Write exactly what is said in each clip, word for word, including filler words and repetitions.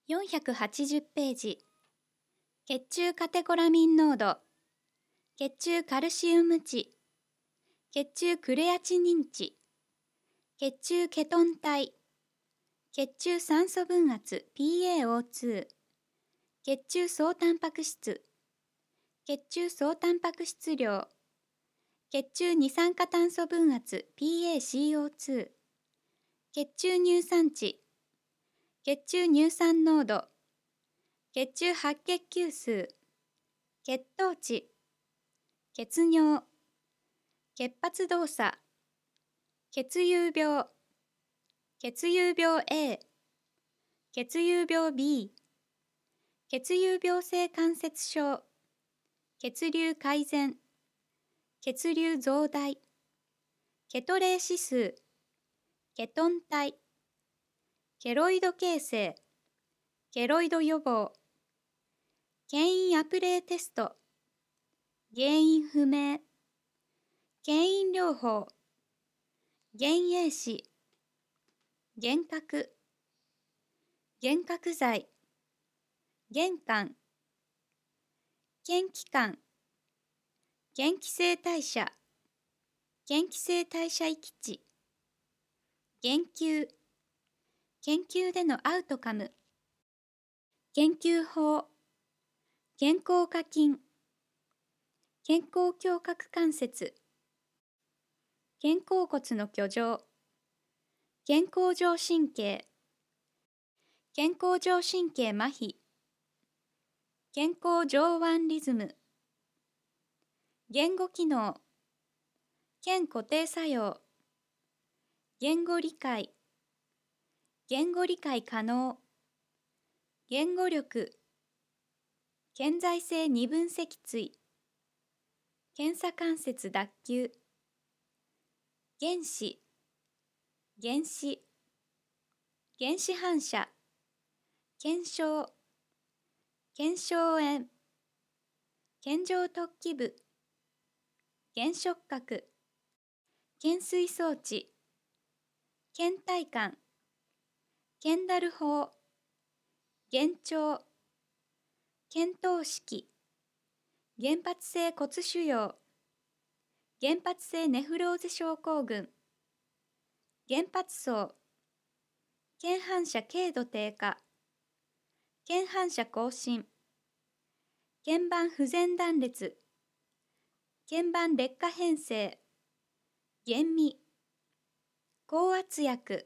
よんひゃくはちじゅうページ。血中カテコラミン濃度、血中カルシウム値、血中クレアチニン値、血中ケトン体、血中酸素分圧 ピーエーオーツー、血中総タンパク質、血中総タンパク質量、血中二酸化炭素分圧 ピーエーシーオーツー、血中乳酸値、血中乳酸濃度、血中白血球数、血糖値、血尿、血髪動作、血友病、血友病 A、血友病 B、血友病性関節症、血流改善、血流増大、ケトレー指数、ケトン体、ケロイド形成、ケロイド予防、牽引アプレイテスト、原因不明、牽引療法、減影子、幻覚、幻覚剤、玄関、検気管、嫌気性代謝、嫌気性代謝域値、研究、研究でのアウトカム、研究法、健康課金、健康胸郭関節、肩甲骨の居城、健康上神経、健康上神経麻痺、健康上腕リズム、言語機能、腱固定作用、言語理解、言語理解可能、言語力、顕在性二分脊椎、検査関節脱臼、原子、原子、原子反射、検証、腱鞘炎、腱状突起部、原触覚、懸垂装置、倦怠感、ケンダル法、幻聴、見当式、原発性骨腫瘍、原発性ネフローゼ症候群、原発層、腱反射軽度低下、腱反射更新、腱板不全断裂、腱板劣化変性、厳味、高圧薬。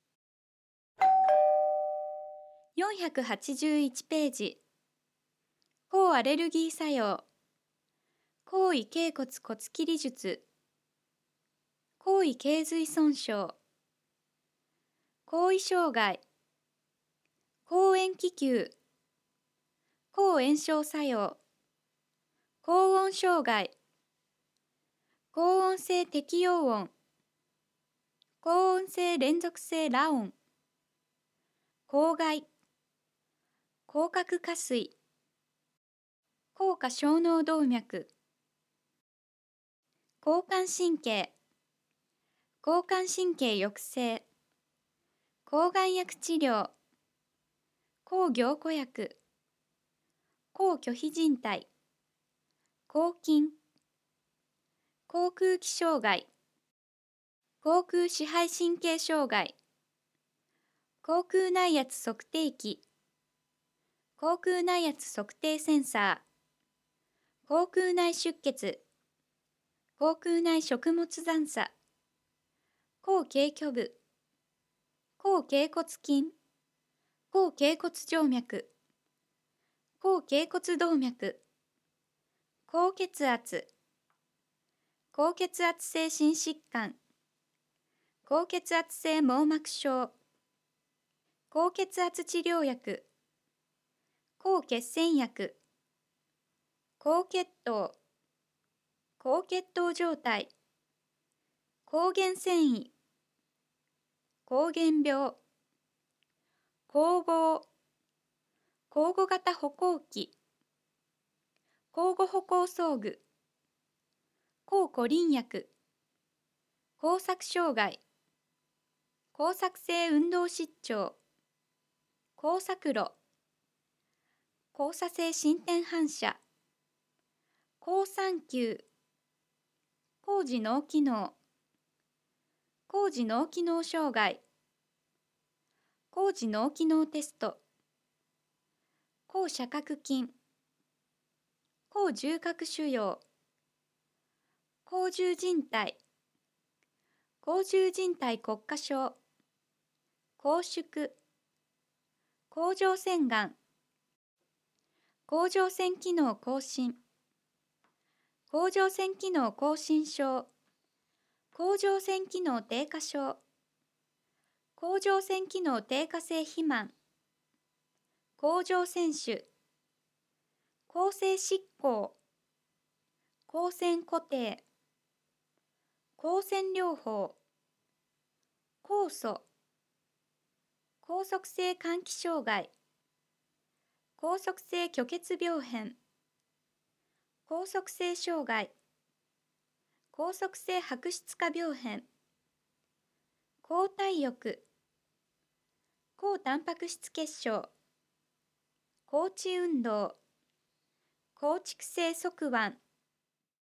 よんひゃくはちじゅういちページ。抗アレルギー作用、高位脛骨骨切り術、高位頚髄損傷、高位障害、高塩気球、高炎症作用、高温障害、高温性適応音、高温性連続性ラ音、口外、広角下垂、高下小脳動脈、交感神経、交感神経抑制、抗がん薬治療、抗凝固薬、抗拒否靭帯、抗菌、航空器障害、航空支配神経障害、航空内圧測定器、航空内圧測定センサー、航空内出血、航空内食物残差、高頚挙部、高頚骨筋、高頚骨静脈、高頚骨動脈、高血圧、高血圧性心疾患、高血圧性網膜症、高血圧治療薬、高血栓薬、高血糖、高血糖状態、膠原繊維、膠原病、光合、交互型歩行器、交互歩行装具、抗コリン薬、工作障害、工作性運動失調、工作路、 交差性進展反射、好産球、高次脳機能、高次脳機能障害、高次脳機能テスト、高斜角筋、高重核腫瘍、高重靭帯、高重靭帯骨化症、拘縮、甲状腺がん、甲状腺機能亢進、甲状腺機能亢進症、甲状腺機能低下症、甲状腺機能低下性肥満、甲状腺腫、抗生執行、光線固定、光線療法、酵素、拘束性換気障害、拘束性虚血病変、拘束性障害、拘束性白質化病変、抗体浴、高タンパク質血症、高地運動、構築性側腕、